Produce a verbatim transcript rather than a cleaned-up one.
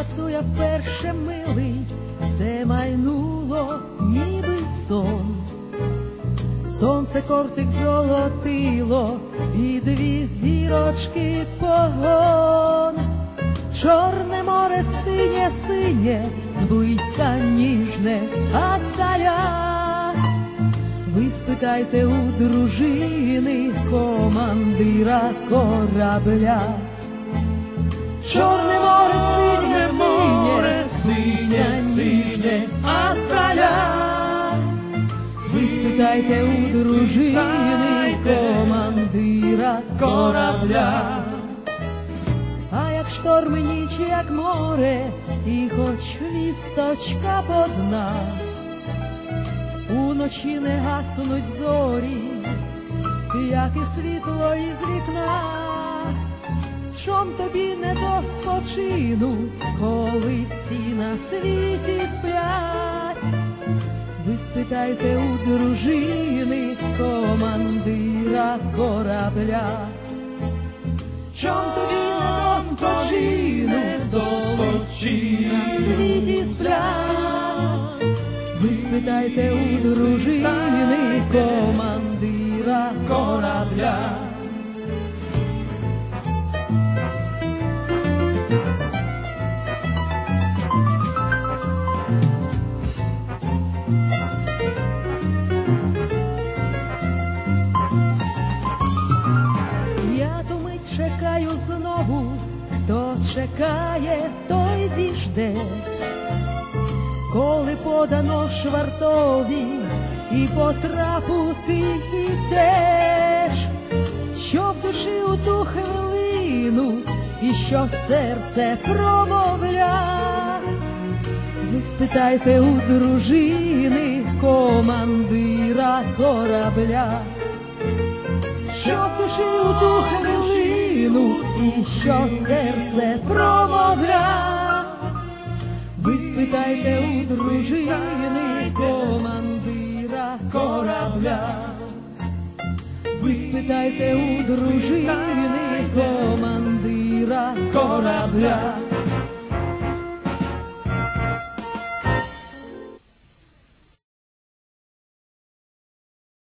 оцю я вперше милий, все майнуло, ніби сон. Сонце кортик золотило, і дві зірочки погон. Чорне море синє-синє, зблизька ніжне, а заря. Ви спитайте у дружини командира корабля. Чорне море синє-синє, синє ніжне, а заря. Ви спитайте у дружини командира корабля. А як шторм ніч, як море, і хоч вісточка подна, уночі не гаснуть зорі, як і світло із вікна. Чом тобі не до спочину, коли всі на світі сплять? Ви спитайте у дружини командира корабля. Чом тобі не до спочину, коли всі на світі сплять? Ви спитайте у дружини командира корабля. Я ту мить чекаю знову, хто чекає, той діжде. Коли подано швартові, і по трапу ти йдеш, що в душі у ту хвилину, і що серце промовля. Ви спитайте у дружини командира корабля. Що в душі у ту хвилину, і що серце промовля. Ви спитайте у дружини командира корабля. Ви спитайте у дружини командира корабля.